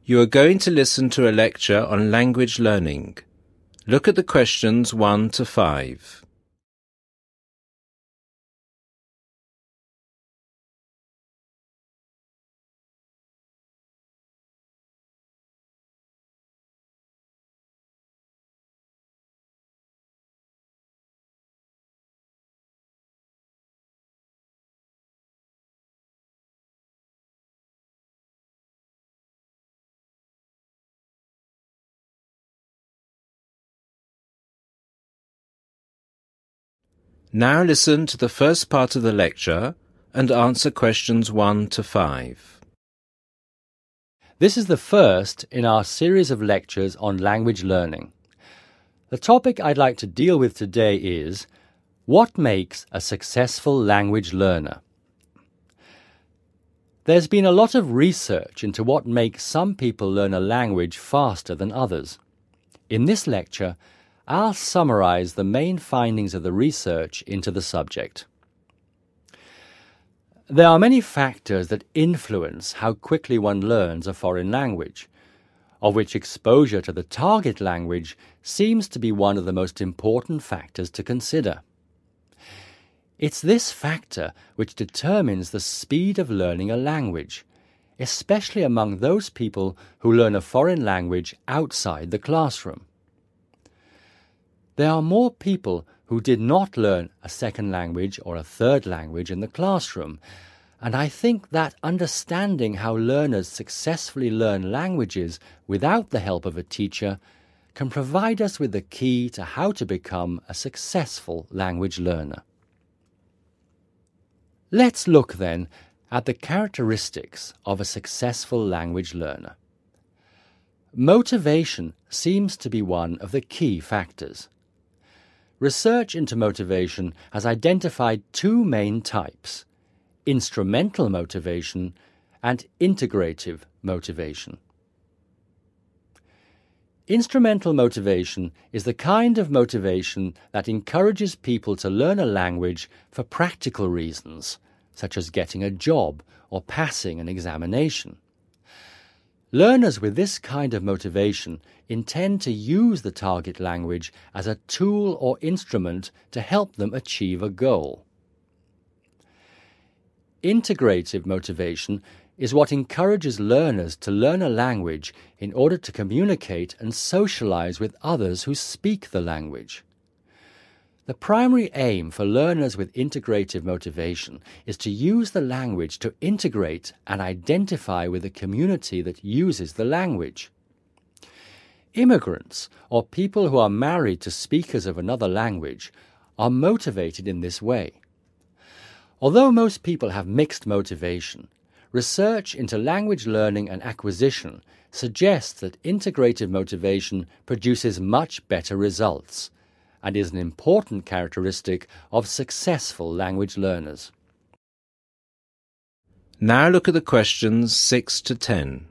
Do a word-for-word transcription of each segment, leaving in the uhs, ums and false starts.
You are going to listen to a lecture on language learning. Look at the questions one to five. Now listen to the first part of the lecture and answer questions one to five. This is the first in our series of lectures on language learning. The topic I'd like to deal with today is what makes a successful language learner? There's been a lot of research into what makes some people learn a language faster than others. In this lecture, I'll summarize the main findings of the research into the subject. There are many factors that influence how quickly one learns a foreign language, of which exposure to the target language seems to be one of the most important factors to consider. It's this factor which determines the speed of learning a language, especially among those people who learn a foreign language outside the classroom. There are more people who did not learn a second language or a third language in the classroom, and I think that understanding how learners successfully learn languages without the help of a teacher can provide us with the key to how to become a successful language learner. Let's look then at the characteristics of a successful language learner. Motivation seems to be one of the key factors. Research into motivation has identified two main types: instrumental motivation and integrative motivation. Instrumental motivation is the kind of motivation that encourages people to learn a language for practical reasons, such as getting a job or passing an examination. Learners with this kind of motivation intend to use the target language as a tool or instrument to help them achieve a goal. Integrative motivation is what encourages learners to learn a language in order to communicate and socialize with others who speak the language. The primary aim for learners with integrative motivation is to use the language to integrate and identify with the community that uses the language. Immigrants, or people who are married to speakers of another language, are motivated in this way. Although most people have mixed motivation, research into language learning and acquisition suggests that integrative motivation produces much better results and is an important characteristic of successful language learners. Now look at the questions six to ten.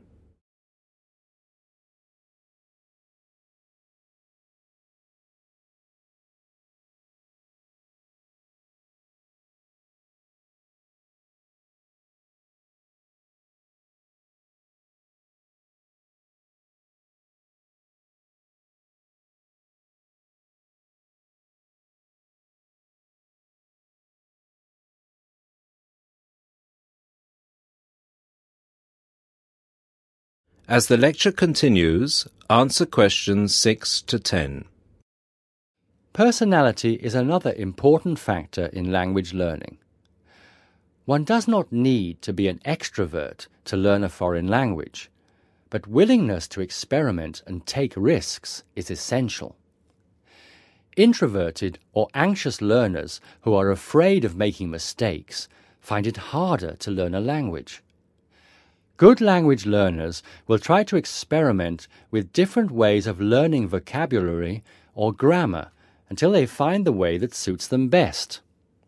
As the lecture continues, answer questions six to ten. Personality is another important factor in language learning. One does not need to be an extrovert to learn a foreign language, but willingness to experiment and take risks is essential. Introverted or anxious learners who are afraid of making mistakes find it harder to learn a language. Good language learners will try to experiment with different ways of learning vocabulary or grammar until they find the way that suits them best.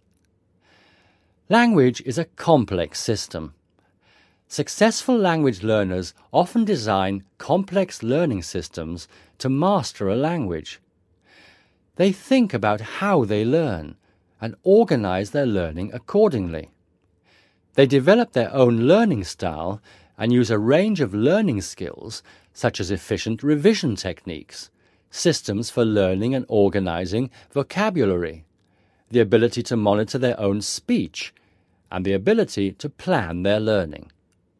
Language is a complex system. Successful language learners often design complex learning systems to master a language. They think about how they learn and organize their learning accordingly. They develop their own learning style and use a range of learning skills such as efficient revision techniques, systems for learning and organizing vocabulary, the ability to monitor their own speech, and the ability to plan their learning.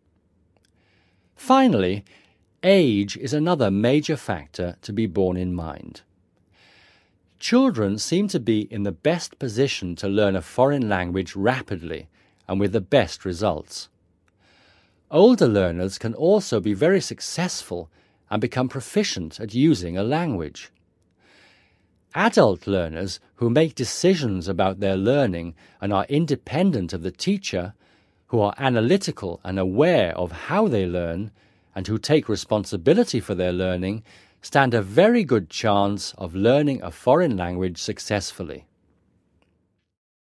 Finally, age is another major factor to be borne in mind. Children seem to be in the best position to learn a foreign language rapidly and with the best results. Older learners can also be very successful and become proficient at using a language. Adult learners who make decisions about their learning and are independent of the teacher, who are analytical and aware of how they learn, and who take responsibility for their learning, stand a very good chance of learning a foreign language successfully.